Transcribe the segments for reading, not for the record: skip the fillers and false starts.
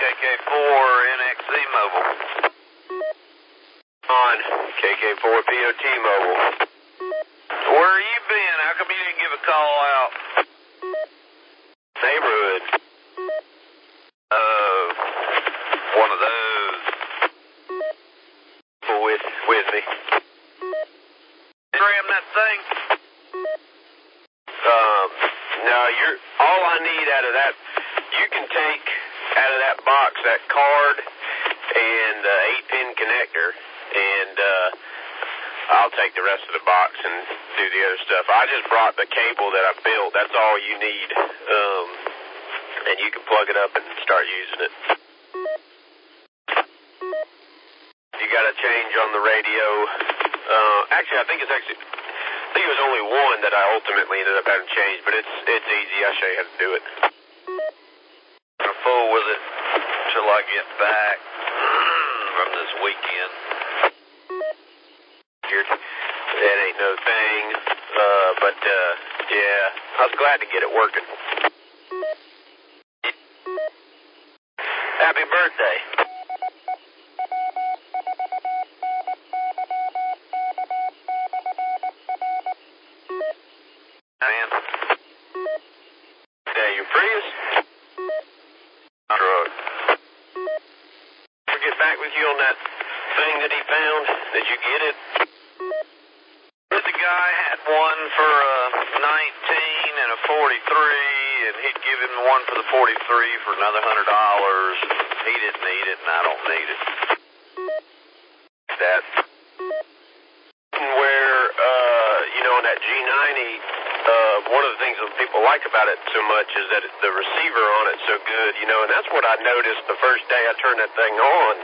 KK4 NXC Mobile. On KK4 POT Mobile. Where you been? How come you didn't give a call out? Neighborhood. One of those. With me. Ram that thing? No, all I need out of that, you can take out of that box that card and 8-pin connector, and I'll take the rest of the box and do the other stuff. I just brought the cable that I built. That's all you need, and you can plug it up and start using it. You got a change on the radio. Actually, I think it was only one that I ultimately ended up having changed, but it's easy. I'll show you how to do it. How full was it till I get back from this weekend? That ain't no thing, but yeah, I was glad to get it working. Happy birthday. Man. Yeah, your Prius? Truck. I'll get back with you on that thing that he found. Did you get it? The guy had one for a 19 and a 43, and he'd give him one for the 43 for another $100. He didn't need it, and I don't need it. That. Where, on that G90, one of the things that people like about it so much is that the receiver on it's so good, and that's what I noticed the first day I turned that thing on,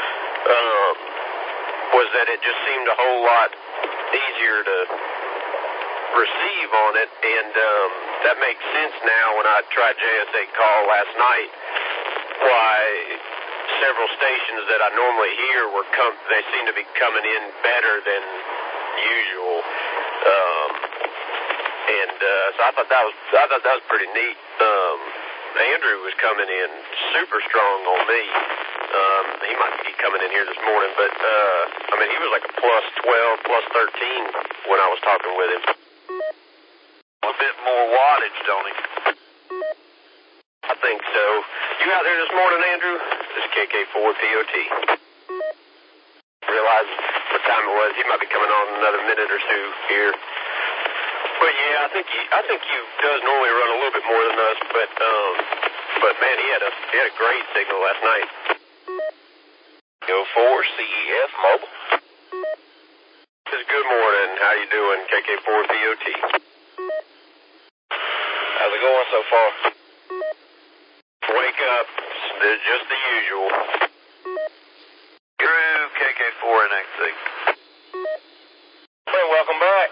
was that it just seemed a whole lot easier to receive on it, and that makes sense now when I tried JS8 call last night, why several stations that I normally hear they seem to be coming in better than usual, so I thought that was pretty neat. Andrew was coming in super strong on me. He might be coming in here this morning, but he was like a plus 12, plus 13 when I was talking with him. A bit more wattage, don't he? I think so. You out there this morning, Andrew? This is KK4 POT. Realize what time it was. He might be coming on in another minute or two here. But yeah, I think he does normally run a little bit more than us, but man, he had a great signal last night. Go for CEF Mobile. Good morning. How you doing, KK4 POT? How's it going so far? Wake up. Just the usual. Drew, KK4 NXC. Hey, welcome back.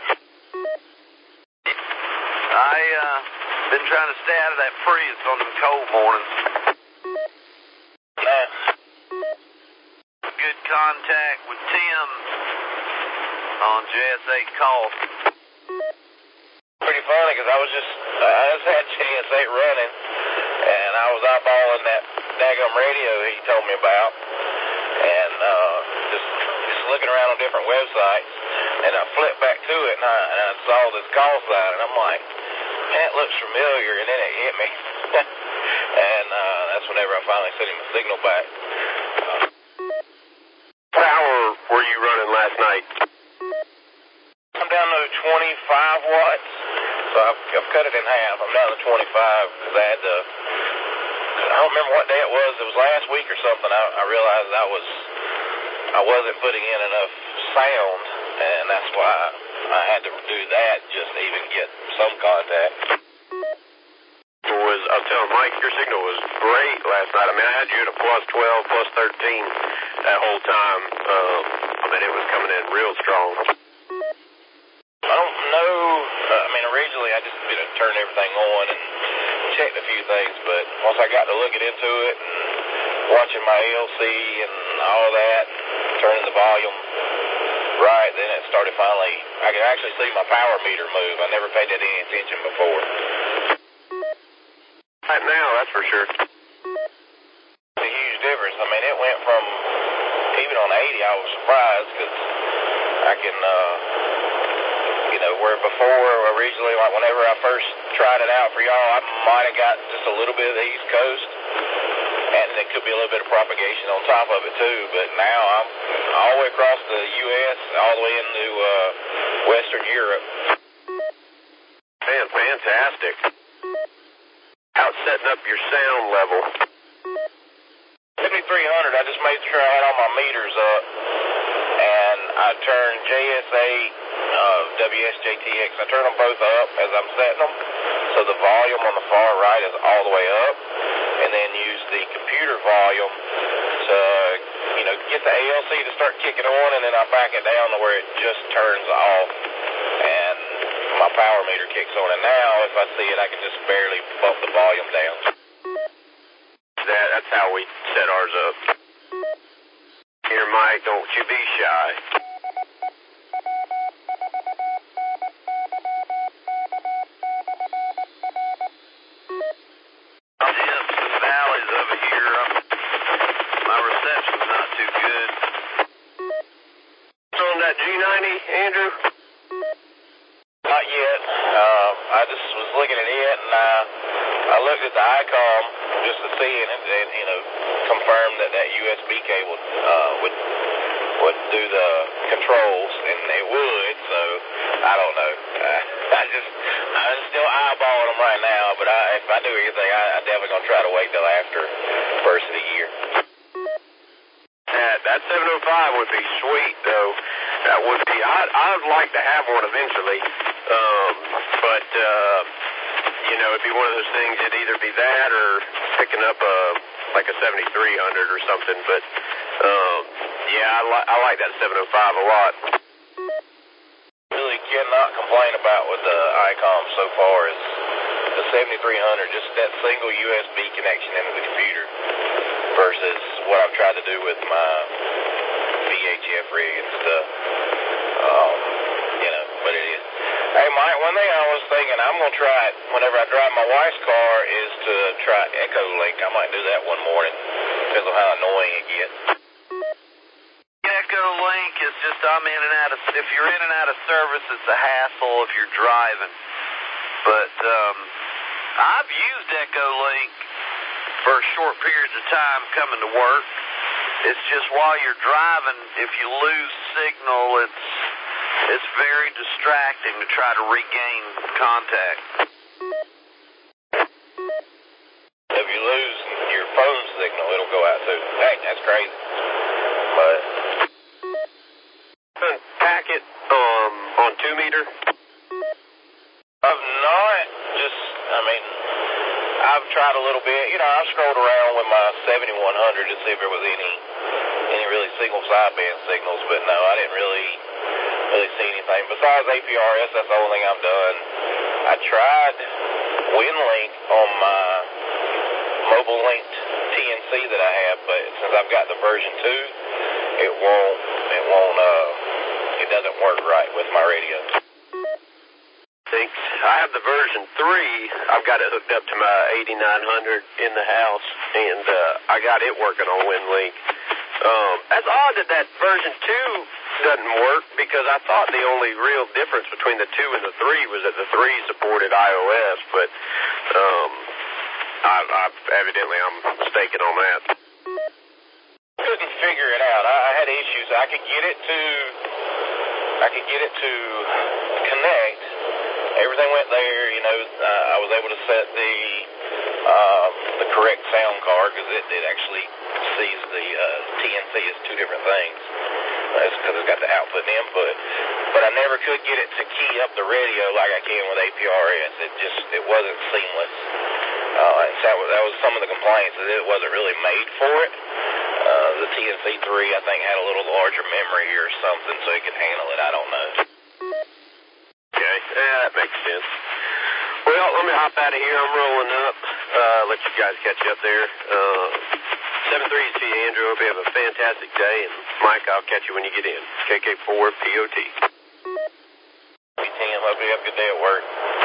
Been trying to stay out of that Prius on them cold mornings. Nice. Good contact with Tim on JS8 call. Pretty funny because I just had JS8 running, and I was eyeballing that daggum radio he told me about, and just looking around on different websites, and I flipped back to it, and I saw this call sign, and I'm like, that looks familiar, and then it hit me. And that's whenever I finally sent him a signal back. What hour were you running last night? I'm down to 25 watts, so I've cut it in half. I'm down to 25 because I had to, I don't remember what day it was. It was last week or something. I realized I wasn't putting in enough sound, and that's why I had to do that just to even get some contact. I was telling Mike, your signal was great last night. I had you at a plus 12, plus 13 that whole time. It was coming in real strong. I don't know. Originally I just turned everything on and checked a few things, but once I got to looking into it and watching my ALC and all that, turning the volume right, then it started finally, I could actually see my power meter move. I never paid that any attention before. Right now, that's for sure. The I was surprised because I can, where before, originally, like whenever I first tried it out for y'all, I might have got just a little bit of the East Coast, and there could be a little bit of propagation on top of it too, but now I'm all the way across the U.S., all the way into Western Europe. Man, fantastic. How's setting up your sound level? 7300, I just made sure I had all my meters up, and I turned JSA, WSJTX, I turn them both up as I'm setting them, so the volume on the far right is all the way up, and then use the computer volume to, get the ALC to start kicking on, and then I back it down to where it just turns off, and my power meter kicks on, and now if I see it, I can just barely bump the volume down. That's how we set ours up. Here, Mike, don't you be shy. Dips and valleys over here. My reception's not too good. On that G90, Andrew? Not yet. I just was looking at it, and I looked at the ICOM just to see it, and confirm that USB cable would do the controls, and it would. So I don't know. I'm still eyeballing them right now, but if I do anything, I'm definitely gonna try to wait till after first of the year. That 705 would be sweet, though. That would be. I'd like to have one eventually, but it'd be one of those things. It'd either be that or picking up like a 7300 or something. But I like that 705 a lot. Really cannot complain about with the ICOM so far is the 7300, just that single USB connection into the computer versus what I've tried to do with my VHF rig and stuff. But it is. Hey, Mike, one thing I was thinking I'm going to try it whenever I drive my wife's car is to try Echo Link. I might do that one morning. Depends on how annoying it gets. Echo Link is just, if you're in and out of service, it's a hassle if you're driving. But I've used Echo Link for short periods of time coming to work. It's just while you're driving, if you lose signal, it's very distracting to try to regain contact. If you lose your phone signal, it'll go out too. Dang, that's crazy. But packet on 2 meter? I've not. I've tried a little bit. I've scrolled around with my 7100 to see if there was any really single sideband signals, but no, I didn't really see anything. Besides APRS, that's the only thing I've done. I tried WinLink on my mobile linked TNC that I have, but since I've got the version 2, it doesn't work right with my radio. Thanks. I have the version 3. I've got it hooked up to my 8900 in the house, and I got it working on WinLink. That's odd that version 2 doesn't work, because I thought the only real difference between the 2 and the 3 was that the 3 supported iOS, but evidently I'm mistaken on that. Couldn't figure it out. I had issues. I could get it to connect. Everything went there, I was able to set the correct sound card, because it actually sees the TNC as two different things. That's because it's got the output and input. But I never could get it to key up the radio like I can with APRS. It wasn't seamless. And so that was some of the complaints, that it wasn't really made for it. The TNC3, I think, had a little larger memory or something, so it could handle it. I don't know. Okay, that makes sense. Well, let me hop out of here. I'm rolling up. Let you guys catch up there. 7-3 to you, Andrew. Hope you have a fantastic day. And Mike, I'll catch you when you get in. KK4 POT. Hey, Tim. Hope you have a good day at work.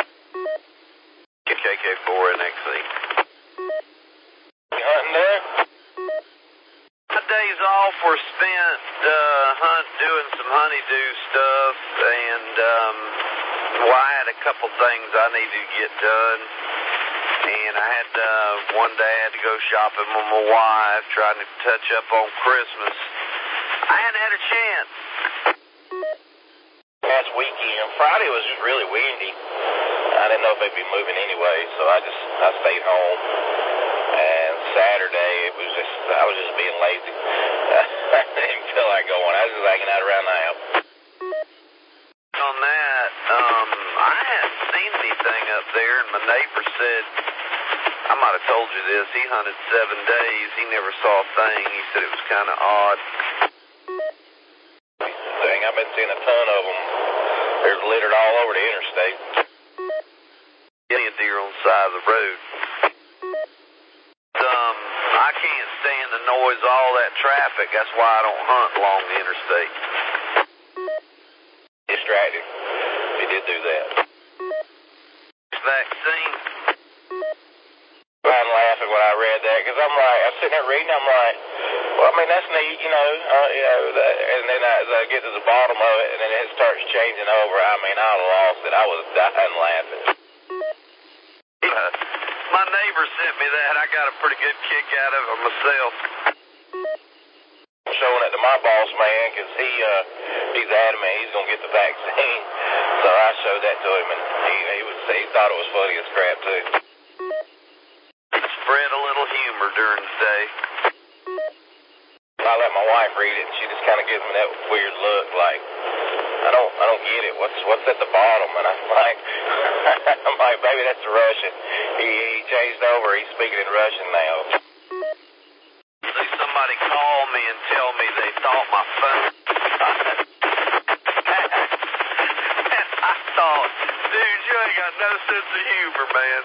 KK4 NXC. You hunting there? My day's off were spent doing some honeydew stuff, and I had a couple things I needed to get done. And I had one day I had to go shopping with my wife, trying to touch up on Christmas. I hadn't had a chance. Last weekend, Friday was just really windy. I didn't know if they'd be moving anyway, so I stayed home. And Saturday, I was just being lazy. I didn't feel like going. I was just hanging out around the house. On that, I hadn't seen anything up there, and my neighbor said, I might have told you this, he hunted 7 days, he never saw a thing. He said it was kind of odd. Dang, I've been seeing a ton of them. They're littered all over the interstate. Getting a deer on the side of the road. I can't stand the noise of all that traffic. That's why I don't hunt along the interstate. Distracted. He did do that. Vaccine. I'm laughing when I read that because I'm sitting there reading. I'm like, well, I mean, that's neat, you know. And then as I get to the bottom of it, and then it starts changing over. I mean, I lost it. I was dying laughing. My neighbor sent me that. I got a pretty good kick out of it myself. I'm showing it to my boss man because he's adamant he's gonna get the vaccine. So I showed that to him, and he thought it was funny as crap too. Spread a little humor during the day. I let my wife read it, and she just kind of gives me that weird look, like I don't get it. What's at the bottom? And I'm like, baby, that's the Russian. He changed over. He's speaking in Russian now. See somebody call me and tell me they thought my phone. I thought, dude, you ain't got no sense of humor, man.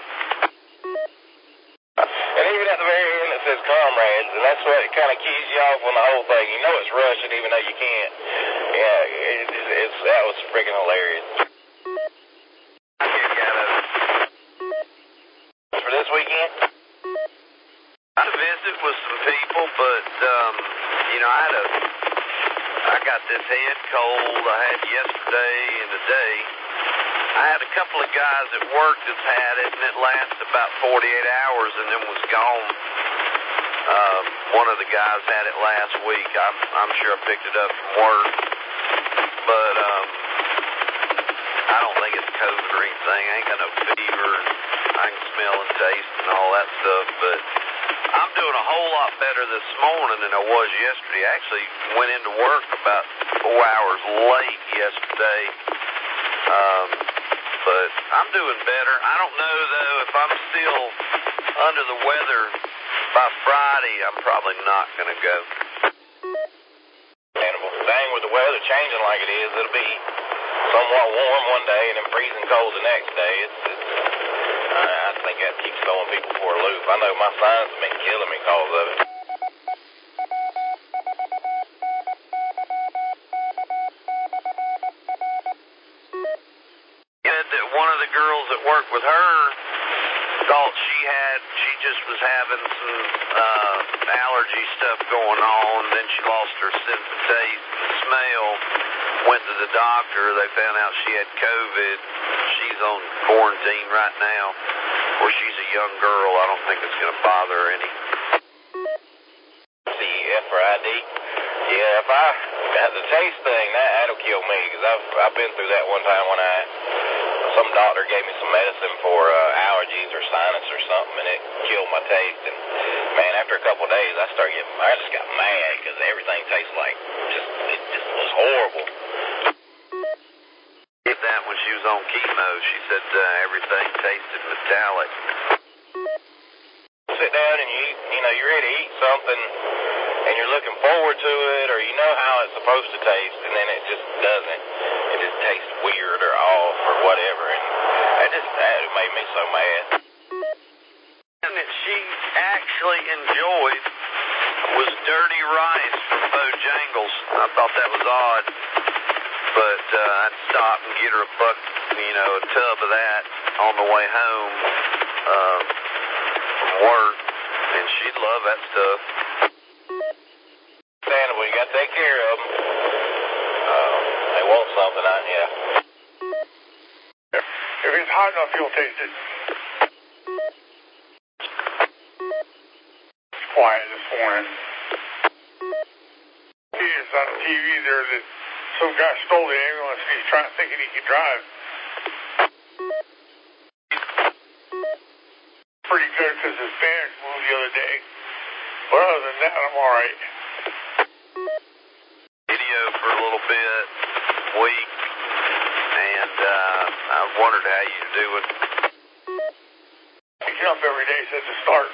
And even at the very end it says comrades, and that's what it kind of keys you off on the whole thing. You know it's Russian even though you can't. Yeah, that was freaking hilarious. For this weekend? I visit with some people, but, I got this head cold I had yesterday and today. I had a couple of guys at work that's had it, and it lasted about 48 hours and then was gone. One of the guys had it last week. I'm sure I picked it up from work. But I don't think it's COVID or anything. I ain't got no fever. I can smell and taste and all that stuff. But I'm doing a whole lot better this morning than I was yesterday. I actually went into work about 4 hours late yesterday. But I'm doing better. I don't know, though, if I'm still under the weather by Friday, I'm probably not going to go. Dang, with the weather changing like it is, it'll be somewhat warm one day and then freezing cold the next day. I think that keeps throwing people for a loop. I know my sons have been killing me because of it. One of the girls that worked with her thought she just was having some allergy stuff going on. Then she lost her sense of taste and smell. Went to the doctor. They found out she had COVID. She's on quarantine right now. Of course, she's a young girl. I don't think it's going to bother her any. CF or ID? Yeah, if I got the taste thing, that'll kill me because I've been through that one time when some doctor gave me some medicine for allergies or sinus or something, and it killed my taste. And man, after a couple of days, I just got mad because everything tastes like it just was horrible. Did that when she was on chemo. She said everything tasted metallic. Sit down and you're ready to eat something, and you're looking forward to it, or you know how it's supposed to taste, and then it just doesn't. It just tastes weird or off or whatever, and that made me so mad. And that she actually enjoyed was dirty rice from Bojangles. I thought that was odd, but I'd stop and get her a tub of that on the way home from work, and she'd love that stuff. Understandable, fuel tasted. It's quiet this morning. It's on TV there that some guy stole the ambulance and he's thinking he can drive. Pretty good because his Spanish moved the other day. But other than that, I'm all right. Video for a little bit, weak, and I wondered how you do it. Picking up every day since the start.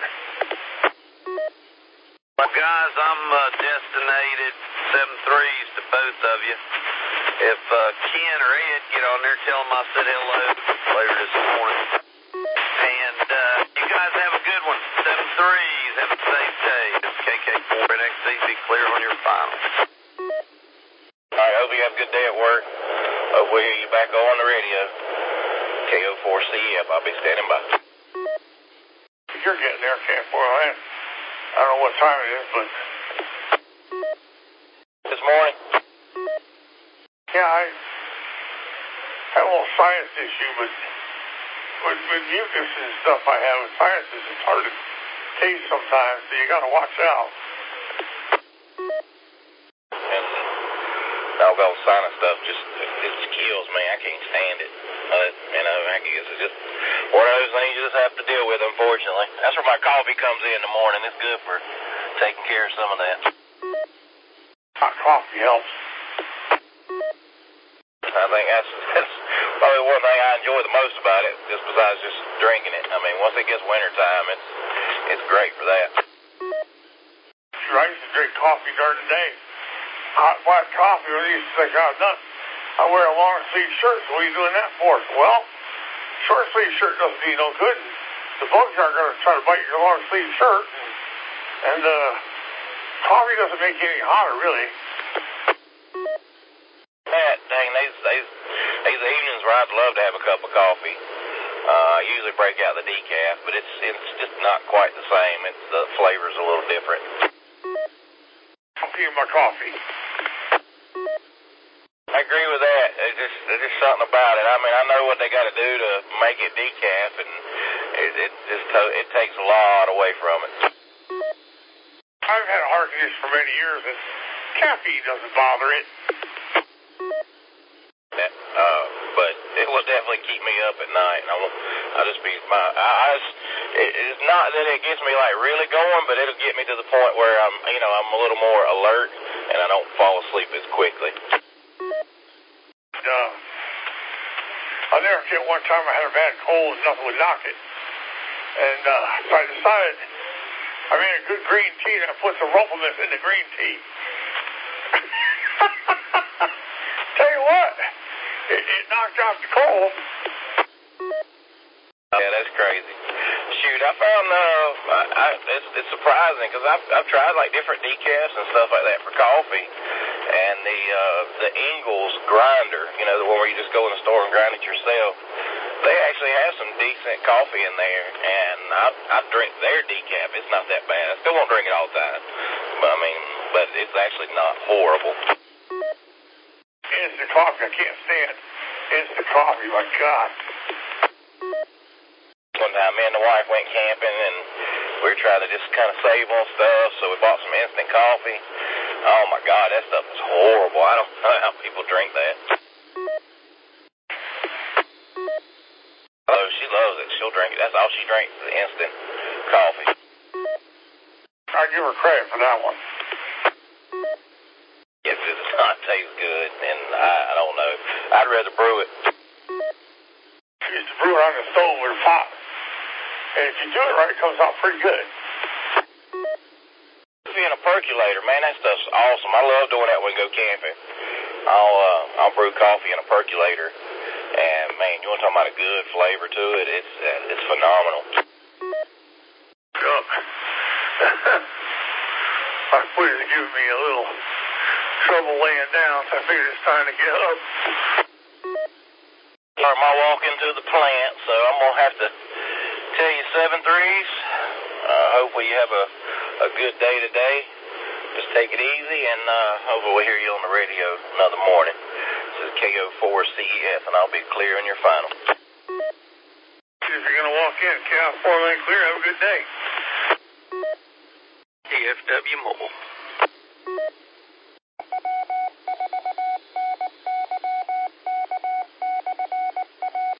Well, guys, I'm destinated 7-3s to both of you. If Ken or Ed get on there, tell them I said hello later this morning. And you guys have a good one. 7-3s. Have a safe day. It's KK4NXC. Be clear on your final. All right, hope you have a good day at work. Hope we'll hear you back on the radio. KO4CF, I'll be standing by. You're getting there, K4. I don't know what time it is, but... This morning? Yeah, I have a little sinus issue, but with mucus and stuff I have with sinuses, it's hard to taste sometimes, so you got to watch out. And doggone sinus stuff it kills me. I can't stand it. I guess it's just one of those things you just have to deal with, unfortunately. That's where my coffee comes in the morning. It's good for taking care of some of that. Hot coffee helps. I think that's probably one thing I enjoy the most about it, just besides just drinking it. I mean, once it gets wintertime, it's great for that. Sure, I used to drink coffee during the day. Hot black coffee, when I used to think I was nuts. I wear a long sleeve shirt, so what are you doing that for? Well, short sleeve shirt doesn't do you no good. The bugs aren't going to try to bite your long sleeve shirt, and coffee doesn't make you any hotter, really. Dang, these evenings where I'd love to have a cup of coffee. I usually break out the decaf, but it's just not quite the same. The flavor's a little different. I'll give you my coffee. I agree with that. There's just something about it. I mean, I know what they got to do to make it decaf, and it takes a lot away from it. I've had a heart condition for many years, and caffeine doesn't bother it. But it will definitely keep me up at night. I'll just be it's not that it gets me like really going, but it'll get me to the point where I'm a little more alert and I don't fall asleep as quickly. I'll never forget one time I had a bad cold and nothing would knock it. And so I decided I made a good green tea and I put some Rumplemint in the green tea. Tell you what, it knocked out the cold. Yeah, that's crazy. Shoot, I found it's surprising because I've tried like different decafs and stuff like that for coffee, and the Ingles grinder, the one where you just go in the store and grind it yourself. They actually have some decent coffee in there, and I drink their decaf. It's not that bad. I still won't drink it all the time, but it's actually not horrible. Instant coffee, I can't stand instant coffee. My God. One time, me and the wife went camping, and we were trying to just kind of save on stuff, so we bought some instant coffee. Oh, my God, that stuff is horrible. I don't know how people drink that. Oh, she loves it. She'll drink it. That's all she drinks, is instant coffee. I give her credit for that one. If it does not taste good, then I don't know. I'd rather brew it. I used to brew it on the stove with a pot. And if you do it right, it comes out pretty good. In a percolator, man, that stuff's awesome. I love doing that when we go camping. I'll brew coffee in a percolator, and man, you want to talk about a good flavor to it? It's phenomenal. Yep. My foot is giving me a little trouble laying down, so I figured it's time to get up. Start my walk into the plant, so I'm gonna have to tell you 7-3s. Hopefully you have a good day today. Just take it easy, and hopefully we'll hear you on the radio another morning. This is KO4CEF, and I'll be clear in your final. if you're going to walk in. Cal 4 lane clear. Have a good day. TFW Mobile.